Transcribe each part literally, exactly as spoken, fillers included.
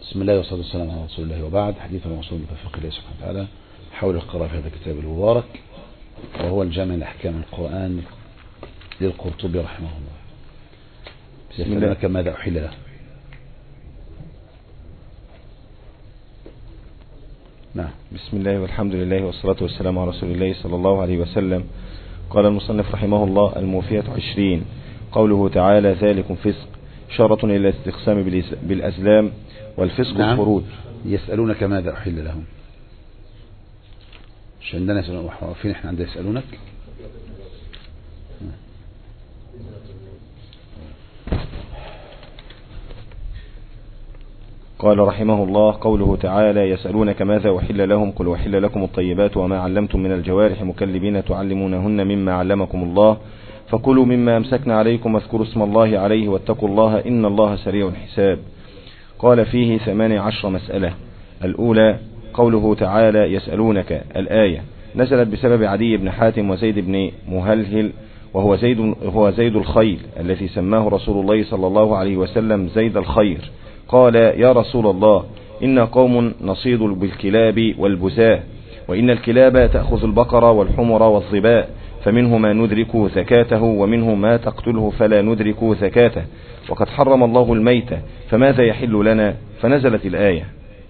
بسم الله والصلاة والسلام على رسول الله، وبعد. حديث الموصول بتوفيق الله سبحانه وتعالى حول القراءة في هذا الكتاب المبارك، وهو الجامع لأحكام القرآن للقرطبي رحمه الله. يسألونك ماذا أحل له. نعم. بسم الله والحمد لله والصلاة والسلام على رسول الله صلى الله عليه وسلم. قال المصنف رحمه الله: الموفية عشرين. قوله تعالى: ذلكم فسق، إشارة إلى الاستقسام بالأزلام، والفسق نعم. الخروج. يسألونك ماذا أحل لهم. مش عندنا يسألون، واقفين احنا عندنا يسألونك. قال رحمه الله: قوله تعالى: يسألونك ماذا أحل لهم، قل أحل لكم الطيبات وما علمتم من الجوارح مكلبين تعلمونهن مما علمكم الله، فكلوا مما أمسكنا عليكم واذكروا اسم الله عليه واتقوا الله إن الله سريع الحساب. قال فيه ثمانية عشر مسألة. الأولى: قوله تعالى: يسألونك. الآية نزلت بسبب عدي بن حاتم وزيد بن مهلهل، وهو زيد, هو زيد الخيل الذي سماه رسول الله صلى الله عليه وسلم زيد الخير. قال: يا رسول الله، إن قوم نصيد بالكلاب والبزاة، وإن الكلاب تأخذ البقر والحمر والظباء، فمنه ما ندرك زكاته ومنه ما تقتله فلا ندرك زكاته، وقد حرم الله الميتة، فماذا يحل لنا؟ فنزلت الآية.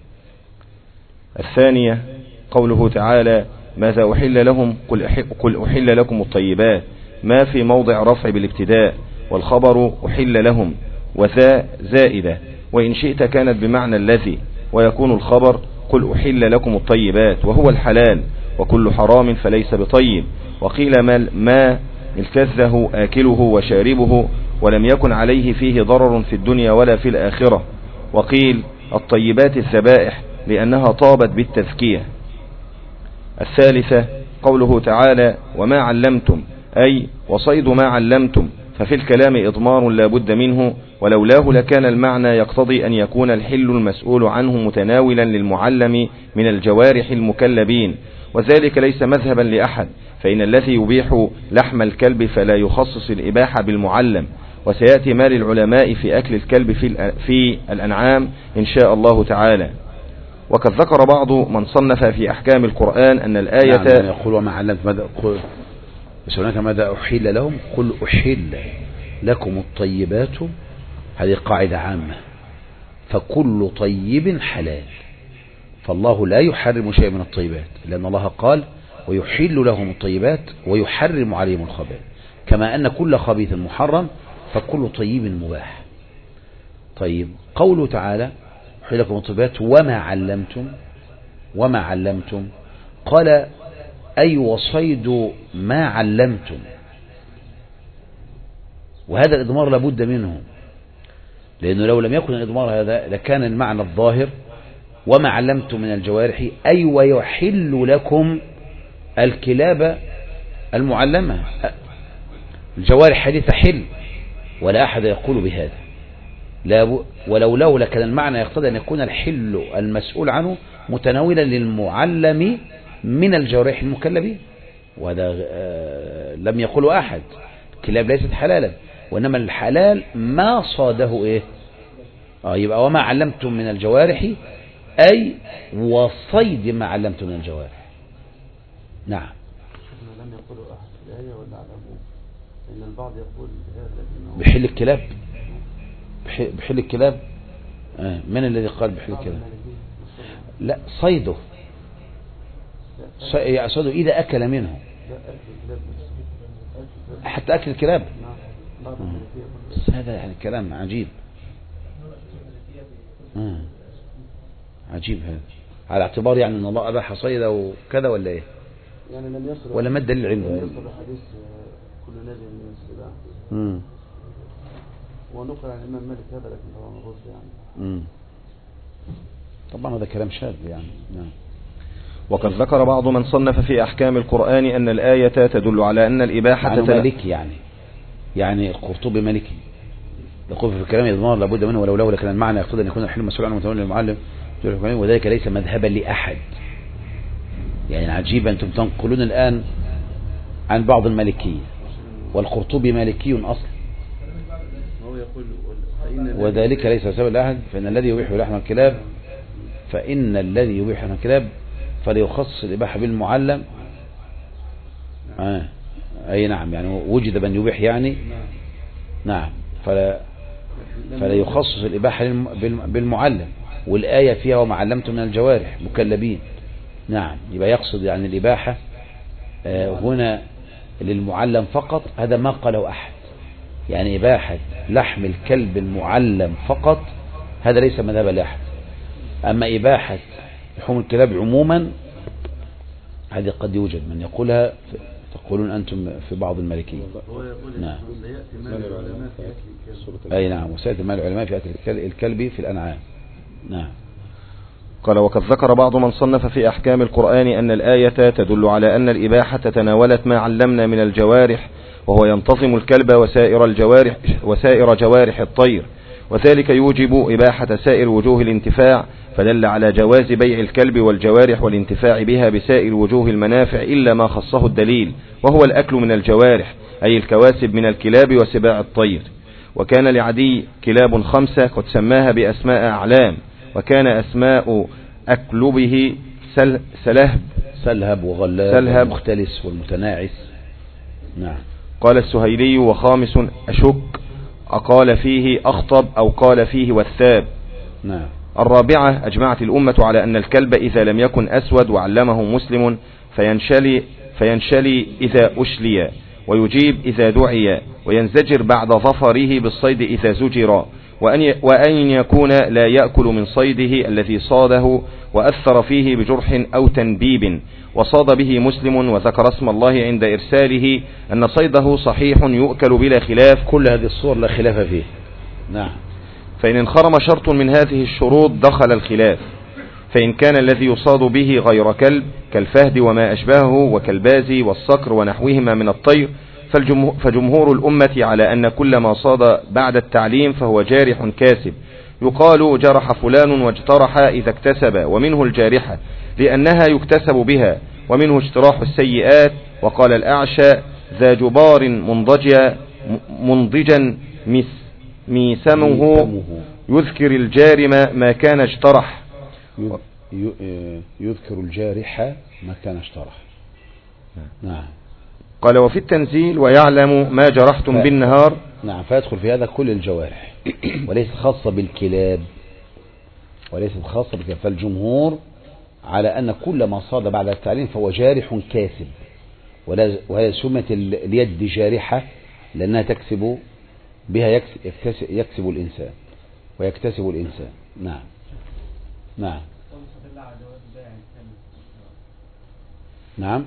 الثانية: قوله تعالى: ماذا أحل لهم، قل أحل لكم الطيبات، ما في موضع رفع بالابتداء، والخبر أحل لهم، وذا زائدة، وإن شئت كانت بمعنى الذي، ويكون الخبر قل أحل لكم الطيبات، وهو الحلال، وكل حرام فليس بطيب. وقيل ما التذه آكله وشاربه، ولم يكن عليه فيه ضرر في الدنيا ولا في الآخرة. وقيل الطيبات الذبائح لأنها طابت بالتذكية. الثالثة: قوله تعالى: وما علمتم، أي وصيد ما علمتم، ففي الكلام إضمار لا بد منه، ولولاه لكان المعنى يقتضي أن يكون الحل المسؤول عنه متناولا للمعلم من الجوارح المكلبين، وذلك ليس مذهبا لأحد، فإن الذي يبيح لحم الكلب فلا يخصص الإباحة بالمعلم، وسيأتي ما للعلماء في أكل الكلب في, في الأنعام إن شاء الله تعالى. وقد ذكر بعض من صنف في أحكام القرآن أن الآية نعم. يقول: وما علمت ماذا يسألونك ماذا أحل لهم، قل أحل لكم الطيبات. هذه قاعدة عامة، فكل طيب حلال، فالله لا يحرم شيء من الطيبات، لأن الله قال: ويحل لهم الطيبات ويحرم عليهم الخبائث، كما أن كل خبيث محرم، فكل طيب مباح. طيب، قوله تعالى: أحل لكم الطيبات وما علمتم، وما علمتم، قال: أي وصيد ما علمتم. وهذا الإضمار لابد منه، لأنه لو لم يكن الإضمار هذا لكان المعنى الظاهر: وما علمتم من الجوارح، أي ويحل لكم الكلاب المعلمة. الجوارح هذه تحل، ولا أحد يقول بهذا، لا ولولاه لكان المعنى يقتضي أن يكون الحل المسؤول عنه متناولا للمعلم من الجوارح المكلبين، وهذا لم يقوله أحد. الكلاب ليست حلالا، وإنما الحلال ما صاده إيه؟ آه يبقى وما علمتم من الجوارح، أي وصيد ما علمتم من الجوارح. نعم. لم يقوله أحد في الآية ولا على أبوه، لأن البعض يقول بهذا بحل الكلاب، بحل الكلاب. آه. من الذي قال بحل الكلاب؟ لا، صيده، صيده إذا أكل منه، حتى أكل الكلاب. بس هذا يعني كلام عجيب. آه. عجيب هذا، على اعتبار يعني أن الله أباح صيده وكذا، ولا إيه؟ يعني لم يصل، ولا ما الدليل عنده؟ لم يصل حديث كل نازل من السباع. امم ونقل عن الإمام مالك هذا، لكن طبعا الرد يعني. امم طبعا هذا كلام شاذ يعني. نعم. وقد ذكر بعض من صنف في أحكام القرآن أن الآية تدل على أن الإباحة يعني مالكي، يعني يعني القرطبي مالكي يقول في الكلام إضمار لابد منه، ولولاه لكان المعنى يقتضي أن يكون الحل مسؤول عنه متناولا للمعلم، وذلك ليس مذهبا لأحد. يعني عجيب أنتم تنقلون الآن عن بعض المالكية، والقرطبي مالكي أصلا. هو يقول وذلك ليس سبب الأحد فإن الذي يبيح لحم الكلاب فإن الذي يبيح لحم الكلاب فليخصص الإباحة بالمعلم. آه. أي نعم، يعني وجد من يبيح يعني نعم، فلا فلا يخصص الإباحة بالمعلم، والآية فيها وما علمتم من الجوارح مكلبين. نعم، يبقى يقصد يعني الإباحة آه هنا للمعلم فقط، هذا ما قاله أحد. يعني إباحة لحم الكلب المعلم فقط هذا ليس مذهب لأحد. أما إباحة لحوم الكلاب عموما هذه قد يوجد من يقولها، تقولون أنتم في بعض المالكية. نعم. أي نعم، وسيأتي مال العلماء في أكل الكلب في الأنعام. نعم. قال وقد ذكر بعض من صنف في أحكام القرآن أن الآية تدل على أن الإباحة تناولت ما علمنا من الجوارح، وهو ينتظم الكلب وسائر الجوارح وسائر جوارح الطير، وذلك يوجب إباحة سائر وجوه الانتفاع، فدل على جواز بيع الكلب والجوارح والانتفاع بها بسائر وجوه المنافع إلا ما خصه الدليل، وهو الأكل من الجوارح أي الكواسب من الكلاب وسباع الطير. وكان لعدي كلاب خمسة قد سماها بأسماء أعلام، وكان أسماء أكلبه سل سلهب سلهب وغلاب سلهب والمختلس والمتناعس. نعم. قال السهيلي وخامس أشك أقال فيه أخطب أو قال فيه والثاب. نعم. الرابعة أجمعت الأمة على أن الكلب إذا لم يكن أسود وعلمه مسلم فينشلي, فينشلي إذا أشلي، ويجيب إذا دعي، وينزجر بعد ظفره بالصيد إذا زجر، وأن, وأن يكون لا يأكل من صيده الذي صاده وأثر فيه بجرح أو تنبيب، وصاد به مسلم وذكر اسم الله عند إرساله أن صيده صحيح يؤكل بلا خلاف. كل هذه الصور لا خلاف فيه. نعم. فإن انخرم شرط من هذه الشروط دخل الخلاف، فإن كان الذي يصاد به غير كلب كالفهد وما أشبهه وكالبازي والصقر ونحوهما من الطير فجمهور الأمة على أن كل ما صاد بعد التعليم فهو جارح كاسب، يقال جرح فلان واجترح إذا اكتسب، ومنه الجارحة لأنها يكتسب بها، ومنه اجتراح السيئات. وقال الأعشى ذا جبار منضجا منضجا ميسمه يذكر الجارم ما كان اجترح. يذكر الجارح ما كان اجترح. نعم. قال وفي التنزيل ويعلم ما جرحتم ف... بالنهار. نعم، فيدخل في هذا كل الجوارح وليس خاصة بالكلاب، وليس خاصة بالكلاب. فالجمهور على أن كل ما صاد بعد التعليم فهو جارح كاسب، وهي سمت اليد جارحة لأنها تكسب بها يكسب, يكسب الإنسان ويكتسب الإنسان. نعم. نعم. نعم.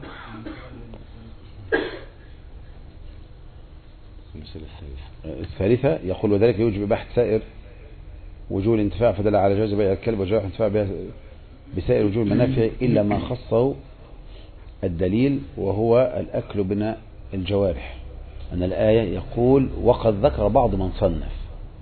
الثالثة يقول وذلك يوجب إباحة سائر وجوه الانتفاع، فدل على جواز بيع الكلب وجواز الانتفاع بها بسائر وجوه المنافع إلا ما خصه الدليل، وهو الأكل من الجوارح. أن الآية يقول وقد ذكر بعض من صنف،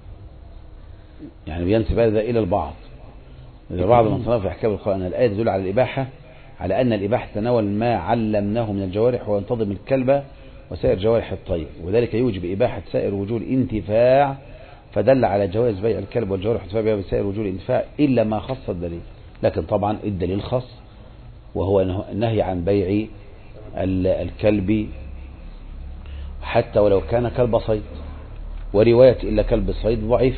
يعني بينسب هذا إلى البعض، بعض من صنف في أحكام القرآن. الآية تدل على الإباحة، على أن الإباحة تناول ما علمناه من الجوارح وينتظم الكلب وسائر جوارح الطير، وذلك يوجب إباحة سائر وجوه الانتفاع، فدل على جواز بيع الكلب والجوارح والانتفاع بها بسائر وجوه الانتفاع إلا ما خص الدليل. لكن طبعا الدليل خاص، وهو النهي عن بيع الكلب حتى ولو كان كلب صيد، ورواية إلا كلب الصيد ضعيف،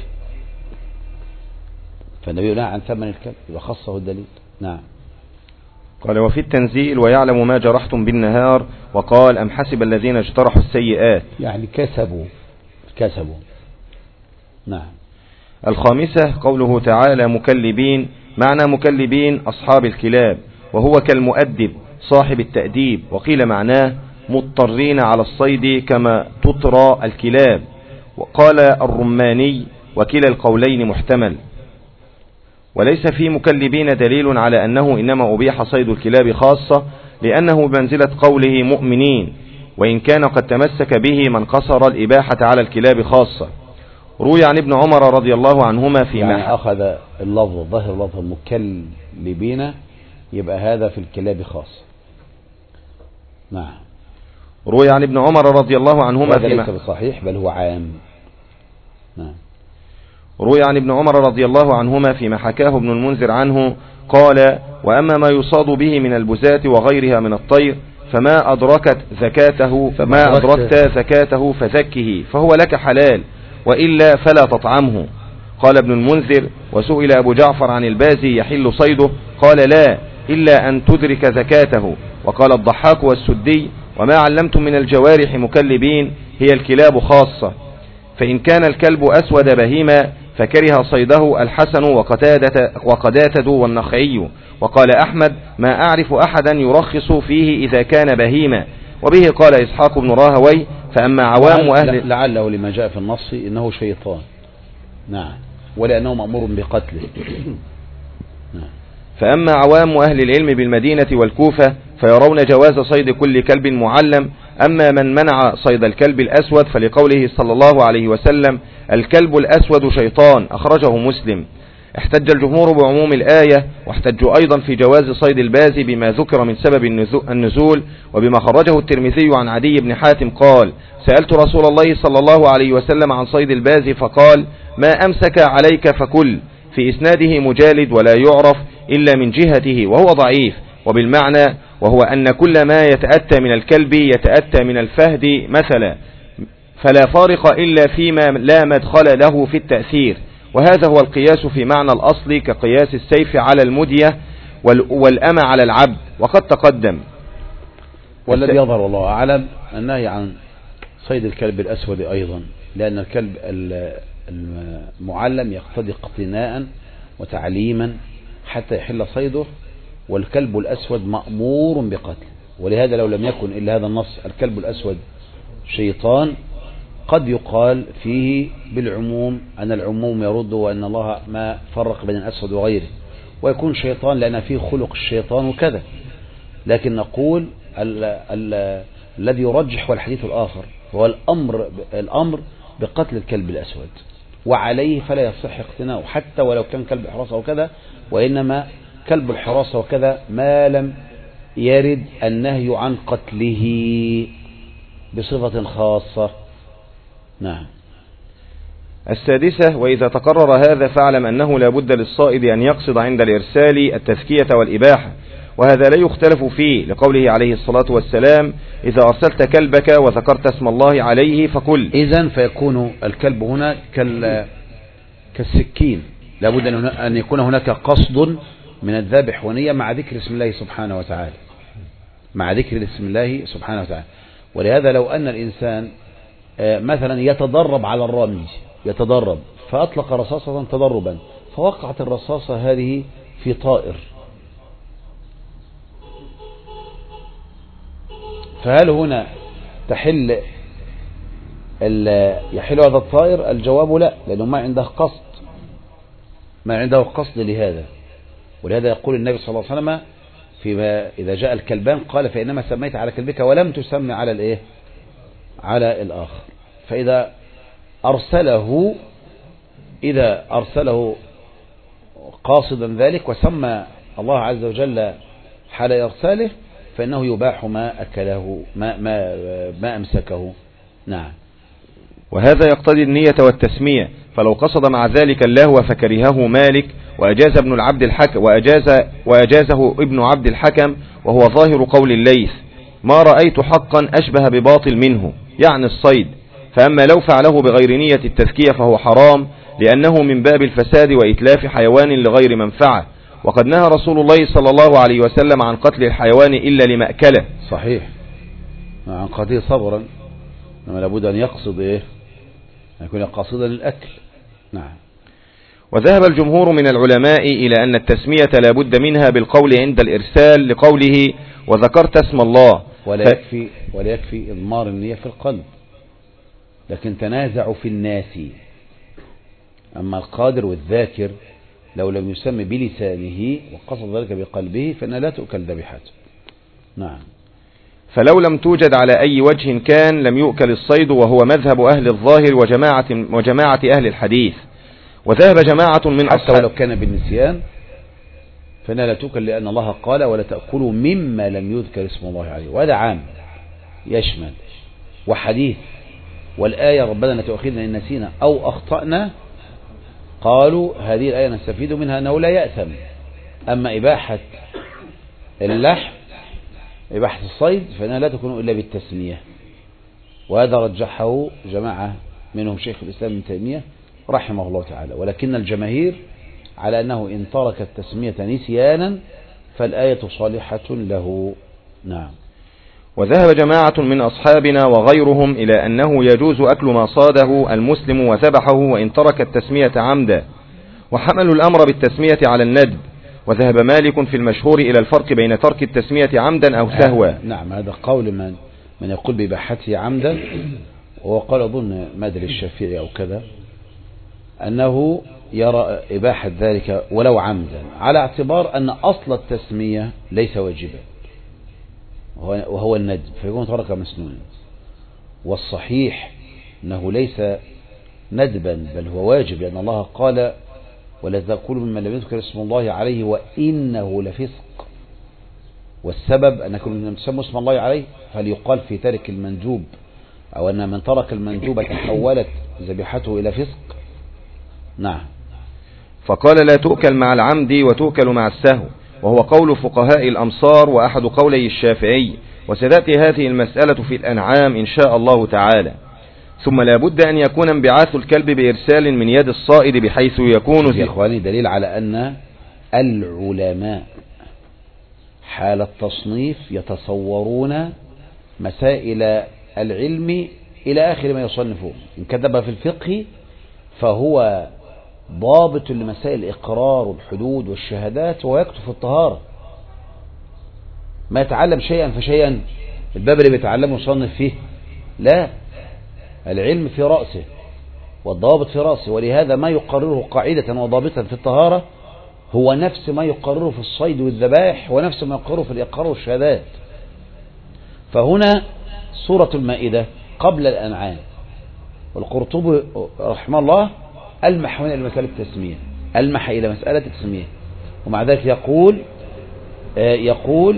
فالنبي نهى عن ثمن الكلب يبقى خصه الدليل. نعم. قال وفي التنزيل ويعلم ما جرحتم بالنهار، وقال أم حسب الذين اجترحوا السيئات، يعني كسبوا كسبوا. نعم. الخامسة قوله تعالى مكلبين، معنى مكلبين أصحاب الكلاب، وهو كالمؤدب صاحب التأديب، وقيل معناه مضطرين على الصيد كما تطرى الكلاب. وقال الرماني وكلا القولين محتمل، وليس في مكلبين دليل على أنه إنما أبيح صيد الكلاب خاصة، لأنه بمنزلة قوله مؤمنين، وإن كان قد تمسك به من قصر الإباحة على الكلاب خاصة. روي عن ابن عمر رضي الله عنهما في يعني محل أخذ اللفظ ظاهر لفظ مكلبين يبقى هذا في الكلاب خاص. نعم. روي عن ابن عمر رضي الله عنهما هذا في ليس بصحيح بل هو عام. نعم. روي عن ابن عمر رضي الله عنهما فيما حكاه ابن المنذر عنه قال: وأما ما يصاد به من البزاة وغيرها من الطير فما أدركت زكاته فما أدركت زكاته فزكه فهو لك حلال، وإلا فلا تطعمه. قال ابن المنذر: وسئل أبو جعفر عن البازي يحل صيده قال: لا، إلا أن تدرك زكاته. وقال الضحاك والسدي: وما علمتم من الجوارح مكلبين هي الكلاب خاصة، فإن كان الكلب أسود بهيما فكره صيده الحسن وقتادة, وقتادة والنخعي. وقال أحمد: ما أعرف أحدا يرخص فيه إذا كان بهيما. وبه قال إسحاق بن راهوي: فأما عوام أهل لعله لما جاء في النص إنه شيطان، نعم، ولأنه مأمور بقتله. نعم. فأما عوام أهل العلم بالمدينة والكوفة فيرون جواز صيد كل كلب معلم. أما من منع صيد الكلب الأسود فلقوله صلى الله عليه وسلم: الكلب الأسود شيطان، أخرجه مسلم. احتج الجمهور بعموم الآية، واحتجوا أيضا في جواز صيد الباز بما ذكر من سبب النزول، وبما خرجه الترمذي عن عدي بن حاتم قال: سألت رسول الله صلى الله عليه وسلم عن صيد الباز فقال: ما أمسك عليك فكل. في إسناده مجالد ولا يعرف إلا من جهته وهو ضعيف، وبالمعنى وهو أن كل ما يتأتى من الكلب يتأتى من الفهد مثلا، فلا فارق إلا فيما لا مدخل له في التأثير. وهذا هو القياس في معنى الأصل كقياس السيف على المدية والأمة على العبد، وقد تقدم. والذي يظهر والله أعلم النهي عن صيد الكلب الأسود أيضا، لأن الكلب المعلم يقتضي اقتناء وتعليما حتى يحل صيده، والكلب الأسود مأمور بقتله. ولهذا لو لم يكن إلا هذا النص الكلب الأسود شيطان قد يقال فيه بالعموم أن العموم يرد، وأن الله ما فرق بين الأسود وغيره، ويكون شيطان لأن فيه خلق الشيطان وكذا. لكن نقول ال ال الذي يرجح هو الحديث الآخر، هو الأمر الأمر بقتل الكلب الأسود، وعليه فلا يصح اقتناؤه حتى ولو كان كلب حراسة وكذا، وإنما كلب الحراسة وكذا ما لم يرد النهي عن قتله بصفة خاصة. نعم. السادسة: وإذا تقرر هذا فاعلم أنه لا بد للصائد أن يقصد عند الإرسال التزكية والإباحة، وهذا لا يختلف فيه، لقوله عليه الصلاة والسلام: إذا أرسلت كلبك وذكرت اسم الله عليه فكل. إذن فيكون الكلب هنا كالسكين، لا بد أن يكون هناك قصد من الذابح ونية مع ذكر اسم الله سبحانه وتعالى، مع ذكر اسم الله سبحانه وتعالى. ولهذا لو أن الإنسان مثلا يتدرب على الرمي، يتدرب فأطلق رصاصة تدربا فوقعت الرصاصة هذه في طائر، فهل هنا تحل يحل هذا الطائر؟ الجواب لا، لأنه ما عنده قصد، ما عنده قصد لهذا. ولهذا يقول النبي صلى الله عليه وسلم فيما إذا جاء الكلبان قال: فإنما سميت على كلبك ولم تسمي على الإيه؟ على الآخر. فإذا أرسله إذا أرسله قاصدا ذلك وسمى الله عز وجل حال إرساله فإنه يباح ما أكله ما, ما, ما أمسكه. نعم. وهذا يقتضي النية والتسمية، فلو قصد مع ذلك اللهو فكرهه مالك وأجاز ابن العبد الحكم وأجاز وأجازه ابن عبد الحكم، وهو ظاهر قول الليث: ما رأيت حقا أشبه بباطل منه، يعني الصيد. فأما لو فعله بغير نية التزكية فهو حرام، لأنه من باب الفساد وإتلاف حيوان لغير منفعة، وقد نهى رسول الله صلى الله عليه وسلم عن قتل الحيوان إلا لمأكله. صحيح، عن قتله صبرا، إنما لابد أن يقصد إيه؟ أن يكون قاصدا للأكل. نعم. وذهب الجمهور من العلماء إلى أن التسمية لا بد منها بالقول عند الإرسال، لقوله: وذكرت اسم الله. ولا ف... يكفي ولا يكفي إضمار النية في القلب، لكن تنازعوا في الناس. أما القادر والذاكر لو لم يسمي بلسانه وقصد ذلك بقلبه فإنها لا تؤكل ذبيحته. نعم. فلو لم توجد على أي وجه كان لم يؤكل الصيد، وهو مذهب أهل الظاهر وجماعة, وجماعة أهل الحديث. وذهب جماعة من حتى أصحاب ولو كان بالنسيان فإنها لا تؤكل، لأن الله قال: ولا تأكلوا مما لم يذكر اسم الله عليه. وهذا عام يشمل وحديث، والآية: ربنا لا تؤاخذنا إن نسينا أو أخطأنا. قالوا هذه الآية نستفيد منها أنه لا يأثم. أما إباحة اللحم إباحة الصيد فإنها لا تكون إلا بالتسمية، وهذا رجحه جماعة منهم شيخ الإسلام ابن تيمية رحمه الله تعالى، ولكن الجماهير على أنه إن ترك التسمية نسيانا فالآية صالحة له. نعم. وذهب جماعة من أصحابنا وغيرهم إلى أنه يجوز أكل ما صاده المسلم وذبحه وإن ترك التسمية عمدا، وحملوا الأمر بالتسمية على الندب. وذهب مالك في المشهور إلى الفرق بين ترك التسمية عمدا أو سهوا. نعم، هذا قول من من يقول بإباحته عمدا، وقال أظن مادري الشافعي أو كذا أنه يرى إباحة ذلك ولو عمدا، على اعتبار أن أصل التسمية ليس واجبا وهو الندب، فيكون ترك مسنونا. والصحيح أنه ليس ندبا بل هو واجب، لأن الله قال ولا تأكلوا مما لم يذكر اسم الله عليه وإنه لفسق، والسبب أن كل من تسمى اسم الله عليه فليقال في ترك المندوب، أو أن من ترك المندوب تحولت ذبيحته إلى فسق. نعم. فقال لا تؤكل مع العمد وتؤكل مع السهو، وهو قول فقهاء الأمصار وأحد قولي الشافعي، وستأتي هذه المسألة في الأنعام إن شاء الله تعالى. ثم لا بد أن يكون انبعاث الكلب بإرسال من يد الصائد بحيث يكون يا إخواني دليل على أن العلماء حال التصنيف يتصورون مسائل العلم إلى آخر ما يصنفون. إن كذب في الفقه فهو ضابط لمسائل الإقرار والحدود والشهادات، ويكتب في الطهارة. ما يتعلم شيئا فشيئا، الباب اللي بيتعلمه يصنف فيه، لا، العلم في رأسه والضوابط في رأسه. ولهذا ما يقرره قاعدة وضابطا في الطهارة هو نفس ما يقرره في الصيد والذبائح، ونفس ما يقرره في الإقرار والشهادات. فهنا سورة المائدة قبل الأنعام، والقرطبي رحمه الله ألمح هنا إلى مسألة التسمية، ألمح إلى مسألة التسمية، ومع ذلك يقول آه يقول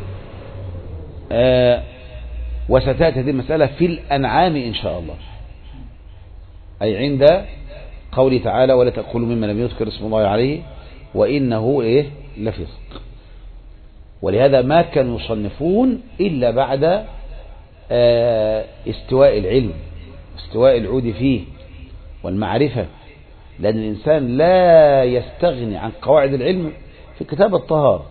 آه وستأتي هذه المسألة في الأنعام إن شاء الله، أي عند قوله تعالى ولا تأكلوا مما لم يذكر اسم الله عليه وإنه إيه لفسق. ولهذا ما كانوا يصنفون إلا بعد آه استواء العلم، استواء العود فيه والمعرفة، لأن الإنسان لا يستغني عن قواعد العلم في كتاب الطهارة.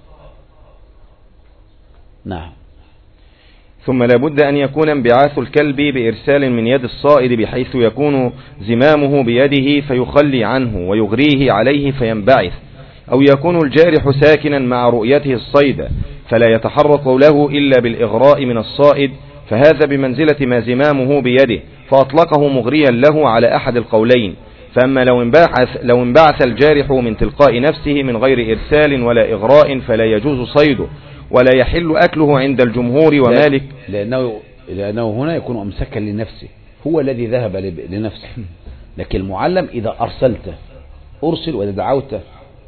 نعم. ثم لا بد أن يكون انبعاث الكلب بإرسال من يد الصائد بحيث يكون زمامه بيده فيخلي عنه ويغريه عليه فينبعث، أو يكون الجارح ساكنا مع رؤيته الصيد فلا يتحرك له إلا بالإغراء من الصائد، فهذا بمنزلة ما زمامه بيده، فأطلقه مغريا له على أحد القولين. فأما لو انبعث, لو انبعث الجارح من تلقاء نفسه من غير إرسال ولا إغراء فلا يجوز صيده ولا يحل أكله عند الجمهور ومالك، لأنه, لأنه هنا يكون أمسكا لنفسه، هو الذي ذهب لنفسه. لكن المعلم إذا أرسلته أرسل، وإذا دعوته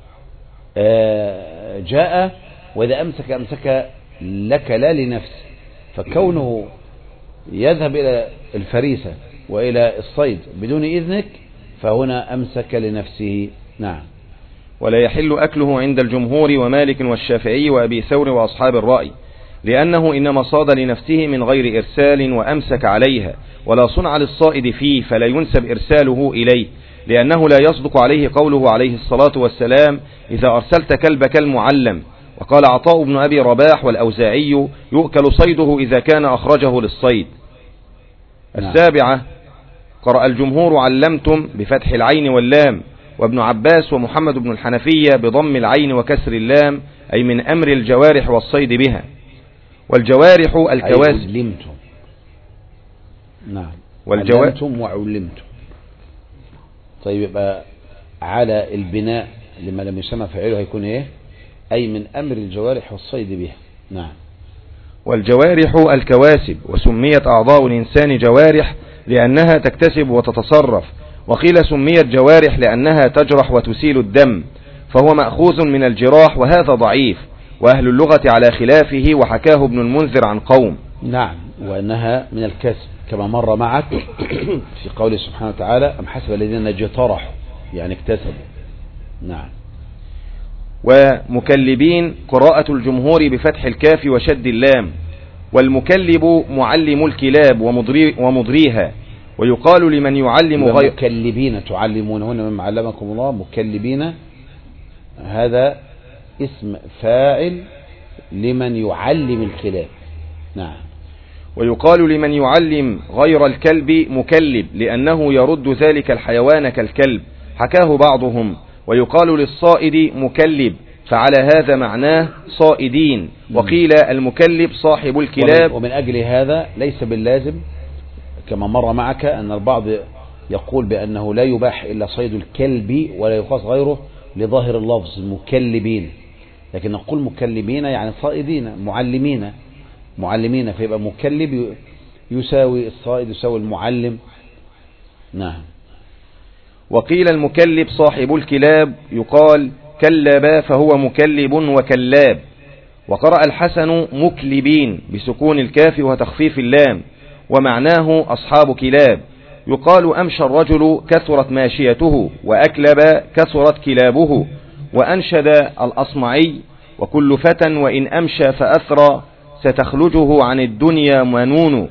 جاء، وإذا أمسك أمسك لك لا لنفسه. فكونه يذهب إلى الفريسة وإلى الصيد بدون إذنك فهنا أمسك لنفسه. نعم. ولا يحل أكله عند الجمهور ومالك والشافعي وأبي ثور وأصحاب الرأي، لأنه إنما صاد لنفسه من غير إرسال وأمسك عليها، ولا صنع للصائد فيه فلا ينسب إرساله إليه، لأنه لا يصدق عليه قوله عليه الصلاة والسلام إذا أرسلت كلبك المعلم. وقال عطاء بن أبي رباح والأوزاعي يؤكل صيده إذا كان أخرجه للصيد. السابعة قرأ الجمهور علمتم بفتح العين واللام، وابن عباس ومحمد بن الحنفية بضم العين وكسر اللام، أي من أمر الجوارح والصيد بها. والجوارح الكواسب. علمتم. نعم. والجوارح علمتم وعلمتم. طيب يبقى على البناء لما لم يسمى فعله هيكون ايه؟ أي من أمر الجوارح والصيد بها. نعم. والجوارح الكواسب، وسميت أعضاء الإنسان جوارح لأنها تكتسب وتتصرف، وقيل سميت جوارح لأنها تجرح وتسيل الدم، فهو مأخوذ من الجراح، وهذا ضعيف، وأهل اللغة على خلافه، وحكاه ابن المنذر عن قوم. نعم. وأنها من الكسب كما مر معك في قوله سبحانه وتعالى أم حسب الذين اجترحوا يعني اكتسبوا. نعم. ومكلبين قراءة الجمهور بفتح الكاف وشد اللام. والمكلب معلم الكلاب ومضري ومضريها. ويقال لمن يعلم غير مكلبين تعلمونهن مما علمكم الله. مكلبين هذا اسم فاعل لمن يعلم الكلاب. نعم. ويقال لمن يعلم غير الكلب مكلب لأنه يرد ذلك الحيوان كالكلب، حكاه بعضهم. ويقال للصائد مكلب، فعلى هذا معناه صائدين. وقيل المكلب صاحب الكلاب. ومن أجل هذا ليس باللازم كما مر معك أن البعض يقول بأنه لا يباح إلا صيد الكلب ولا يقاس غيره لظاهر اللفظ مكلبين، لكن نقول مكلبين يعني صائدين معلمين معلمين، فيبقى مكلب يساوي الصائد يساوي المعلم. نعم. وقيل المكلب صاحب الكلاب، يقال كلب فهو مكلب وكلاب. وقرأ الحسن مكلبين بسكون الكاف وتخفيف اللام، ومعناه أصحاب كلاب. يقال أمشى الرجل كثرت ماشيته، وأكلب كثرت كلابه. وأنشد الأصمعي وكل فتى وإن أمشى فأثرى ستخلجه عن الدنيا منون.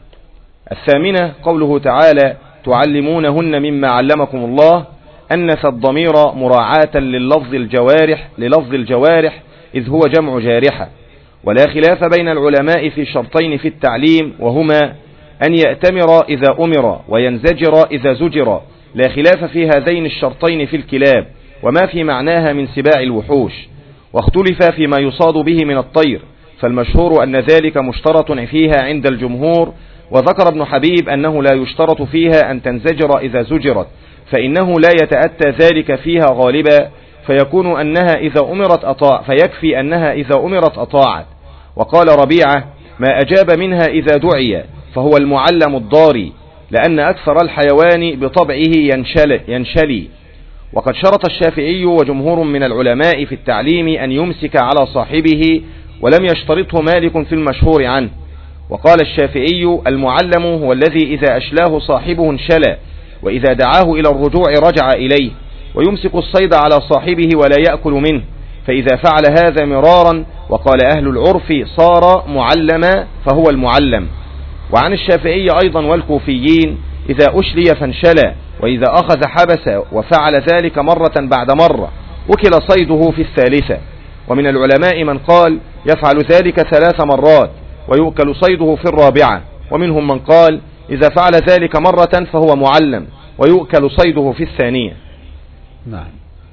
الثامنة قوله تعالى تعلمونهن مما علمكم الله، أنث الضمير مراعاة لللفظ الجوارح للفظ الجوارح إذ هو جمع جارحة. ولا خلاف بين العلماء في شرطين في التعليم، وهما أن يأتمر إذا أمر وينزجر إذا زجر. لا خلاف في هذين الشرطين في الكلاب وما في معناها من سباع الوحوش. واختلف فيما يصاد به من الطير، فالمشهور أن ذلك مشترط فيها عند الجمهور. وذكر ابن حبيب أنه لا يشترط فيها أن تنزجر إذا زجرت، فإنه لا يتأتى ذلك فيها غالبا، فيكون أنها إذا أمرت أطاع فيكفي أنها إذا أمرت أطاعت. وقال ربيعة ما أجاب منها إذا دعي فهو المعلم الضاري، لأن أكثر الحيوان بطبعه ينشل ينشلي. وقد شرط الشافعي وجمهور من العلماء في التعليم أن يمسك على صاحبه، ولم يشترطه مالك في المشهور عنه. وقال الشافعي المعلم هو الذي إذا أشلاه صاحبه انشلى، وإذا دعاه إلى الرجوع رجع إليه، ويمسك الصيد على صاحبه ولا يأكل منه، فإذا فعل هذا مرارا. وقال أهل العرف صار معلما فهو المعلم. وعن الشافعي أيضا والكوفيين إذا أشلي فانشلى، وإذا أخذ حبس، وفعل ذلك مرة بعد مرة وكل صيده في الثالثة. ومن العلماء من قال يفعل ذلك ثلاث مرات ويؤكل صيده في الرابعة، ومنهم من قال إذا فعل ذلك مرة فهو معلم ويؤكل صيده في الثانية. نعم.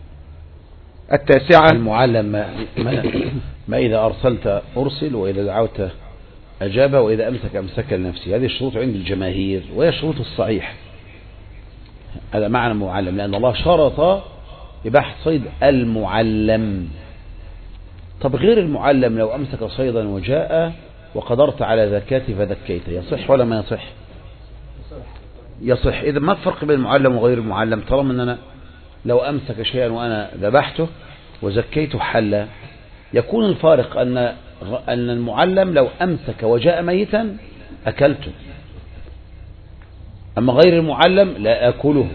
التاسعة المعلم ما, ما, ما إذا أرسلت أرسل، وإذا دعوت أجاب، وإذا أمسك أمسك لنفسه. هذه الشروط عند الجماهير وهي الشروط الصحيحة. هذا معنى المعلم، لأن الله شرط إباحة صيد المعلم. طب غير المعلم لو أمسك صيدا وجاء وقدرت على زكاته فذكيته، يصح ولا ما يصح؟ يصح. إذا ما الفرق بين المعلم وغير المعلم؟ طالما أن أنا لو أمسك شيئا وأنا ذبحته وزكيته حل. يكون الفارق أن أن المعلم لو أمسك وجاء ميتا أكلته، أما غير المعلم لا أكله.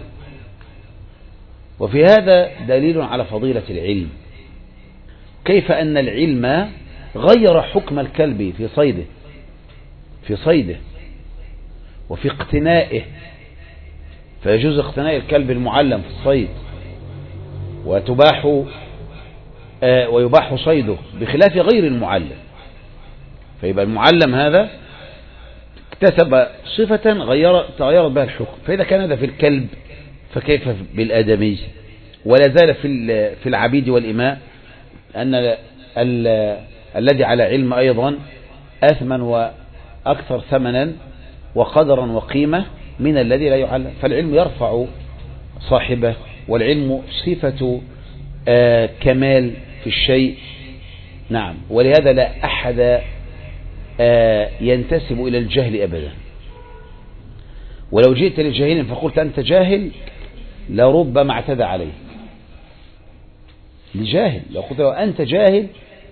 وفي هذا دليل على فضيلة العلم، كيف أن العلم غير حكم الكلب في صيده في صيده وفي اقتنائه، فيجوز اقتناء الكلب المعلم في الصيد وتباح آه ويباح صيده بخلاف غير المعلم. فيبقى المعلم هذا اكتسب صفة غير تغيرت بها الحكم، فإذا كان هذا في الكلب فكيف بالآدمي؟ ولا زال في في العبيد والإماء أن ال ال الذي على علم أيضا أثمن وأكثر ثمنا وقدرا وقيمة من الذي لا يعلم. فالعلم يرفع صاحبه، والعلم صفة آه كمال في الشيء. نعم. ولهذا لا أحد آه ينتسب إلى الجهل أبدا. ولو جئت للجاهل فقلت أنت جاهل لربما اعتدى عليه. لجاهل لو قلت له أنت جاهل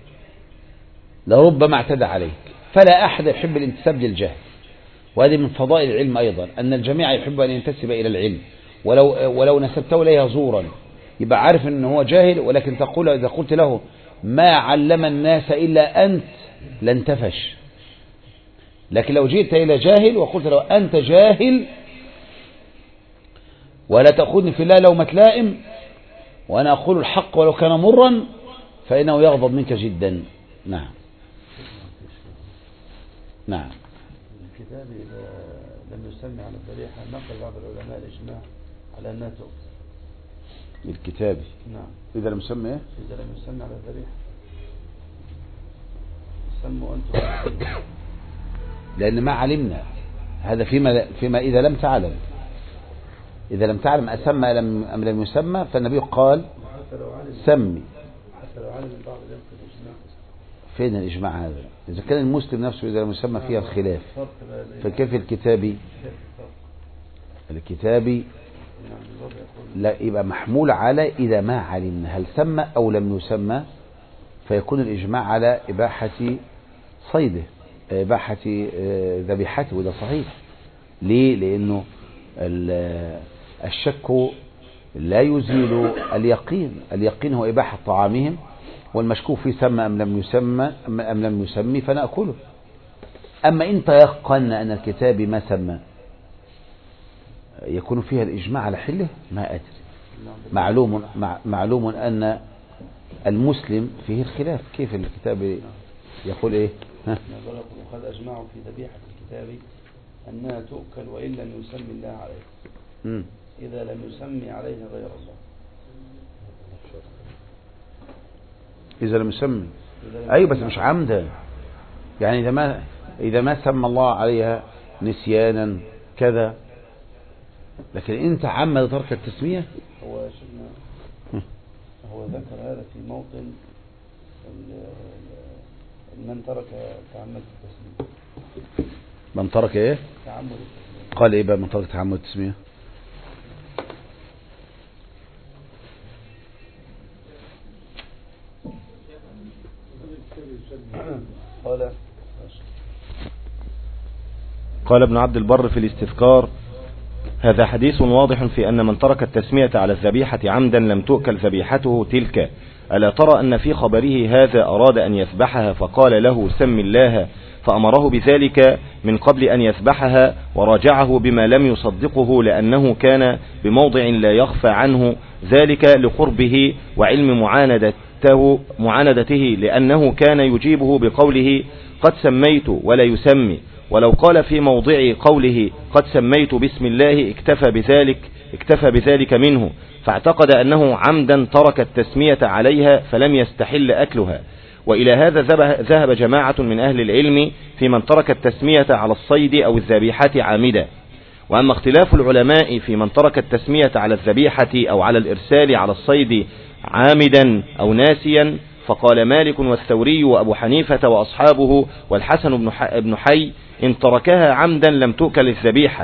لربما اعتدى عليك. فلا أحد يحب الانتساب للجهل، وهذه من فضائل العلم أيضا، أن الجميع يحب أن ينتسب إلى العلم، ولو, ولو نسبته إليها زورا يبقى عارف أنه هو جاهل، ولكن تقول إذا قلت له ما علم الناس إلا أنت لانتفش. لكن لو جئت إلى جاهل وقلت له أنت جاهل ولا تأخذني في الله لومة لائم وأنا أقول الحق ولو كان مرا فإنه يغضب منك جدا. نعم نعم. الكتاب إذا لم يسمى على الذبيحة نقل بعض العلماء الإجماع على أنها تؤكل. الكتاب نعم إذا لم يسمى إيه؟ إذا لم يسمى على الذبيحة سموا أنتم. لأن ما علمنا هذا فيما, فيما إذا لم تعلم، إذا لم تعلم أسمى أم لم يسمى، فالنبي قال سمي. حتى لو علم البعض ينقل الإجماع. فين الإجماع هذا؟ إذا كان المسلم نفسه إذا لم يسمى فيها الخلاف، فكيف الكتابي؟ الكتابي لا يبقى محمول على إذا ما علمنا هل سمى أو لم يسمى، فيكون الإجماع على إباحة صيده، إباحة ذبيحته، وده صحيح. ليه؟ لأنه الشك لا يزيل اليقين، اليقين هو إباحة طعامهم، والمشكوك فيه سمى أم لم يسمى أم لم يسمي فنأكله. أما إن تيقن أن الكتاب ما سمى يكون فيها الإجماع على حله ما أدري. معلوم معلوم أن المسلم فيه الخلاف، كيف الكتاب يقول إيه؟ ها؟ وقد أجمعوا في ذبيحة الكتاب أنها تؤكل وإن لم يسمي الله عليها، م. إذا لم يسمي عليها غير الله. إذا لم يسمي أي بس مش عمدا، يعني إذا ما إذا ما سمى الله عليها نسيانا كذا، لكن أنت عمد ترك التسمية. هو شفنا هو ذكر هذا في موطن من ترك تعمد التسمية. من ترك إيه؟ تعمد التسمية. قال إيه بقى من ترك تعمد التسمية؟ قال قال ابن عبد البر في الاستذكار: هذا حديث واضح في أن من ترك التسمية على الذبيحة عمدا لم تؤكل ذبيحته تلك. ألا ترى أن في خبره هذا أراد أن يذبحها فقال له سم الله، فأمره بذلك من قبل أن يذبحها، وراجعه بما لم يصدقه لأنه كان بموضع لا يخفى عنه ذلك لقربه وعلم معاندته, معاندته لأنه كان يجيبه بقوله قد سميت ولا يسمي، ولو قال في موضع قوله قد سميت بسم الله اكتفى بذلك, اكتفى بذلك منه، فاعتقد أنه عمدا ترك التسمية عليها فلم يستحل أكلها. وإلى هذا ذهب جماعة من أهل العلم في من ترك التسمية على الصيد أو الذبيحة عامدا. وأما اختلاف العلماء في من ترك التسمية على الذبيحة أو على الإرسال على الصيد عامدا أو ناسيا، فقال مالك والثوري وأبو حنيفة وأصحابه والحسن بن حي إن تركها عمدا لم تؤكل الذبيحة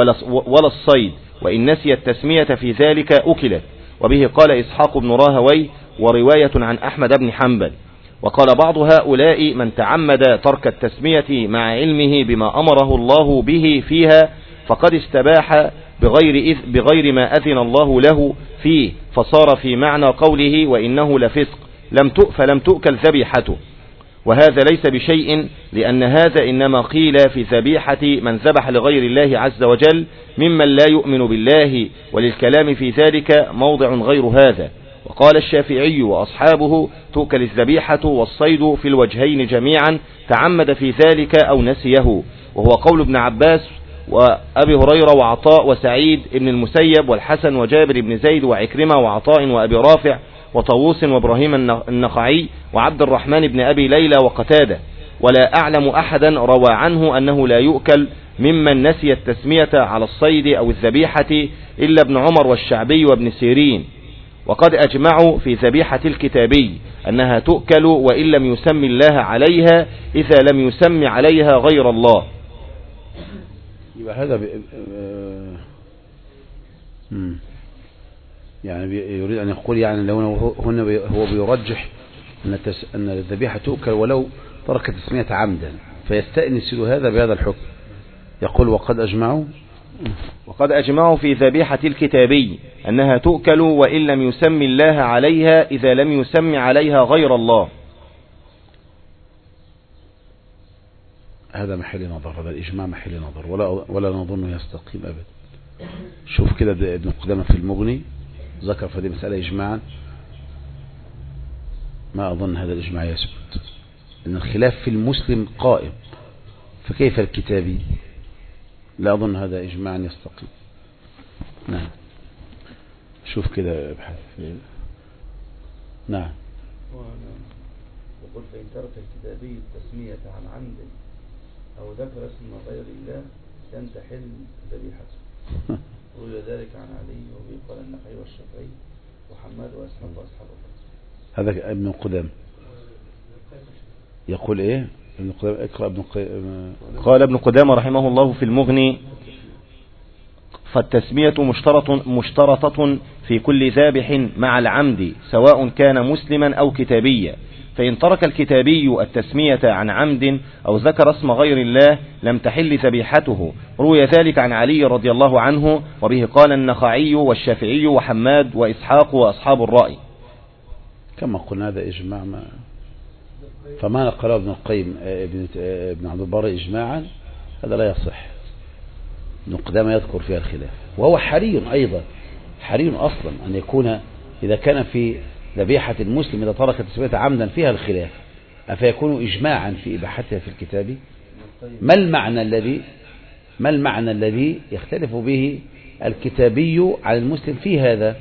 ولا الصيد، وإن نسي التسمية في ذلك أكلت. وبه قال إسحاق بن راهوي ورواية عن أحمد بن حنبل. وقال بعض هؤلاء من تعمد ترك التسمية مع علمه بما أمره الله به فيها فقد استباح بغير, إذ بغير ما أذن الله له فيه، فصار في معنى قوله وإنه لفسق لم فلم تؤكل ذبيحته. وهذا ليس بشيء، لأن هذا إنما قيل في ذبيحة من ذبح لغير الله عز وجل ممن لا يؤمن بالله، وللكلام في ذلك موضع غير هذا. وقال الشافعي وأصحابه تؤكل الذبيحة والصيد في الوجهين جميعا تعمد في ذلك أو نسيه، وهو قول ابن عباس وأبي هريرة وعطاء وسعيد ابن المسيب والحسن وجابر بن زيد وعكرمة وعطاء وأبي رافع وطاووس وإبراهيم النخعي وعبد الرحمن بن أبي ليلى وقتادة. ولا أعلم أحدا روى عنه أنه لا يؤكل ممن نسي التسمية على الصيد أو الذبيحة إلا ابن عمر والشعبي وابن سيرين. وقد أجمعوا في ذبيحة الكتابي أنها تؤكل وإن لم يسمي الله عليها إذا لم يسمي عليها غير الله. يبقى هذا بي... يعني يريد أن يقول يعني لو هنا هو بيرجح أن التس... أن الذبيحة تؤكل ولو ترك تسمية عمدا، فيستأنس هذا بهذا الحكم. يقول وقد أجمعوا وقد أجمعوا في ذبيحة الكتابي أنها تؤكل وإن لم يسم الله عليها إذا لم يسم عليها غير الله. هذا محل نظر، هذا الإجماع محل نظر، ولا ولا نظن يستقيم أبدا. شوف كده ابن قدامة في المغني ذكر في هذه المسألة إجماعا، ما أظن هذا الإجماع يثبت، إن الخلاف في المسلم قائم، فكيف الكتابي؟ لا أظن هذا إجماعا يستقيم. نعم شوف كده ابحث. نعم يقول فإن ترك الكتابي التسمية عن عمد أو ذكر اسم غير الله لم تحل ذبيحته. روي ذلك عن علي وبه قال النخعي والشافعي وحماد وأسحاب وأصحاب هذا ابن قدام يقول إيه؟ ابن قدام اقرأ ابن قدام. قال ابن قدامة رحمه الله في المغني: فالتسمية مشترط مشترطة في كل ذابح مع العمد سواء كان مسلما أو كتابيا، فإن ترك الكتابي التسمية عن عمد أو ذكر اسم غير الله لم تحل ذبيحته. روي ذلك عن علي رضي الله عنه وبه قال النخعي والشافعي وحماد وإسحاق وأصحاب الرأي. كما قلنا هذا إجماع، ما فما نقله ابن القيم ابن ابن عبد البر إجماعا هذا لا يصح. ابن قدامة يذكر فيها الخلاف، وهو حري أيضا، حري أصلا أن يكون إذا كان في ذبيحة المسلم إذا ترك التسمية عمدا فيها الخلاف أفيكون إجماعا في إباحتها في الكتاب؟ ما المعنى الذي ما المعنى الذي يختلف به الكتابي عن المسلم في هذا؟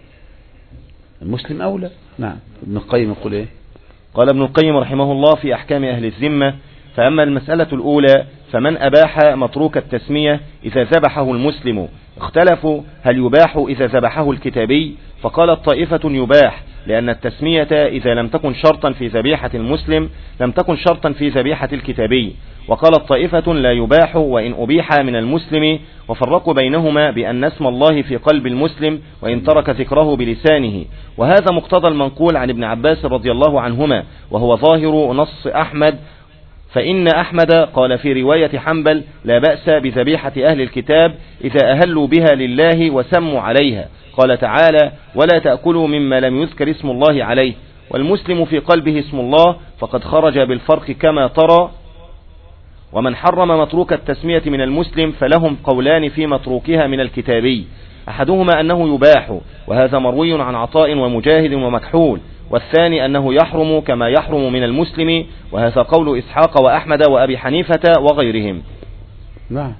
المسلم أولى. نعم ابن القيم يقول إيه؟ قال ابن القيم رحمه الله في أحكام أهل الذمة: فأما المسألة الأولى فمن أباح متروك التسمية إذا ذبحه المسلم اختلفوا هل يباح إذا ذبحه الكتابي، فقالت طائفة يباح لأن التسمية إذا لم تكن شرطا في ذبيحة المسلم لم تكن شرطا في ذبيحة الكتابي، وقالت طائفة لا يباح وإن أبيح من المسلم، وفرقوا بينهما بأن اسم الله في قلب المسلم وإن ترك ذكره بلسانه، وهذا مقتضى المنقول عن ابن عباس رضي الله عنهما وهو ظاهر نص أحمد، فإن أحمد قال في رواية حنبل: لا بأس بذبيحة أهل الكتاب إذا أهلوا بها لله وسموا عليها. قال تعالى: ولا تأكلوا مما لم يذكر اسم الله عليه. والمسلم في قلبه اسم الله فقد خرج بالفرق كما ترى. ومن حرم متروك التسمية من المسلم فلهم قولان في متروكها من الكتابي، أحدهما أنه يباح وهذا مروي عن عطاء ومجاهد ومكحول، والثاني أنه يحرم كما يحرم من المسلم، وهذا قول إسحاق وأحمد وأبي حنيفة وغيرهم. نعم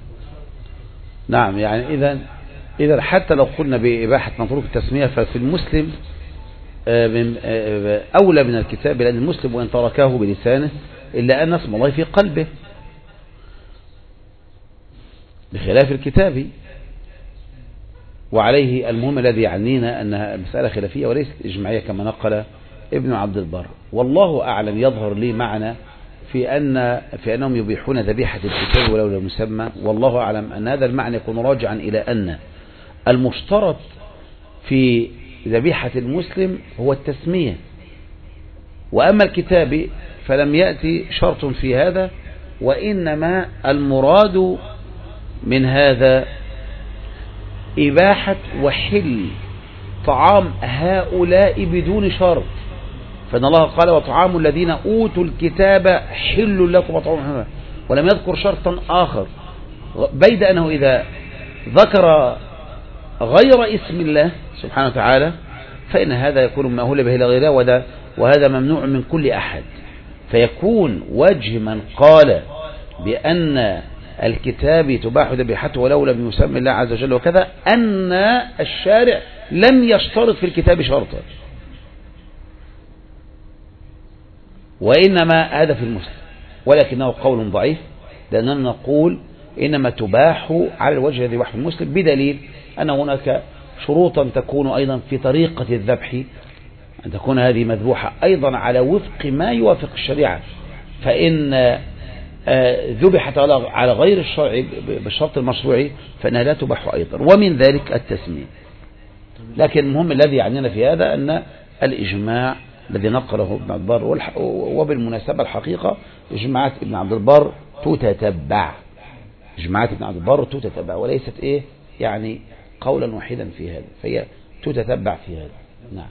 نعم يعني إذا إذا حتى لو قلنا بإباحة متروك التسمية ففي المسلم أولى من الكتاب، لأن المسلم وإن تركه بلسانه إلا أن اسم الله في قلبه بخلاف الكتاب. وعليه المهم الذي يعنينا أنها مسألة خلافية وليست إجماعية كما نقل ابن عبد البر. والله أعلم يظهر لي معنى في أن في أنهم يبيحون ذبيحة الكتاب ولو لم يسمى، والله أعلم أن هذا المعنى يكون راجعا إلى أن المشترط في ذبيحة المسلم هو التسمية، وأما الكتاب فلم يأتي شرط في هذا، وإنما المراد من هذا إباحة وحل طعام هؤلاء بدون شرط. فإن الله قال: وطعام الذين أوتوا الكتاب حل لكم وطعام، ولم يذكر شرطا آخر، بيد أنه إذا ذكر غير اسم الله سبحانه وتعالى فإن هذا يكون ما أهل به لغيره، وهذا ممنوع من كل أحد. فيكون وجه من قال بأن الكتاب تباح ذبيحته ولو لم يسمى الله عز وجل وكذا أن الشارع لم يشترط في الكتاب شرطا، وإنما هذا في المسلم، ولكنه قول ضعيف، لأننا نقول إنما تباح على الوجه الذي يباح في المسلم، بدليل أن هناك شروطا تكون أيضا في طريقة الذبح، أن تكون هذه مذبوحة أيضا على وفق ما يوافق الشريعة، فإن ذبحت على غير الشرع بالشرط المشروعي فإنها لا تباح أيضا، ومن ذلك التسمية. لكن المهم الذي يعنينا في هذا أن الإجماع الذي نقله ابن عبد البر، وبالمناسبة الحقيقة إجماعات ابن عبد البر تتتبع، إجماعات ابن عبد البر تتتبع، وليست إيه يعني قولا واحدا في هذا، فهي تتتبع في هذا. نعم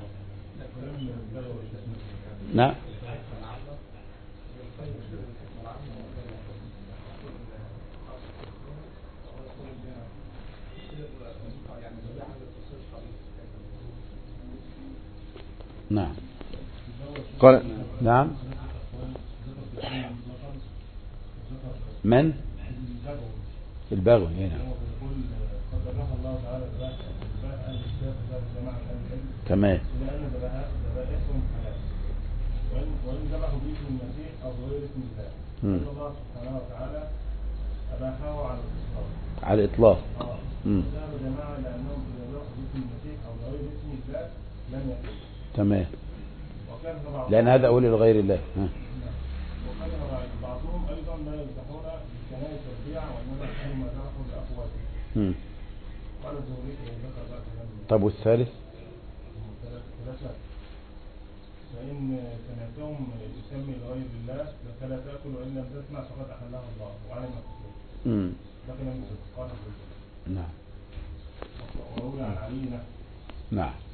نعم نعم قال نعم من البغي هنا. تمام. وإن ذبحوا باسم المسيح أو بغير اسم الله، فإن الله سبحانه وتعالى أباحه على الإطلاق. على الإطلاق. امم. ذهب جماعة لأنهم إذا ذبحوا باسم المسيح أو بغير اسم الله لم يكن. تمام. وكان بعضهم لأن هذا أولي لغير الله. ها. وكان بعضهم أيضا لا يذبحون بكنائس البيع، وإنما كانوا ما ذبحوا لأقواتهم. امم. قال الزهري ذكر ذلك. طب والثالث؟ ثلاثة. فإن سمعتهم يسمي لغير الله فلا تأكل وإن لم تسمع فقد أحلها الله وعلم الكفر. امم. لكن لم يسمع. قال نعم. وروي عن علي. نعم.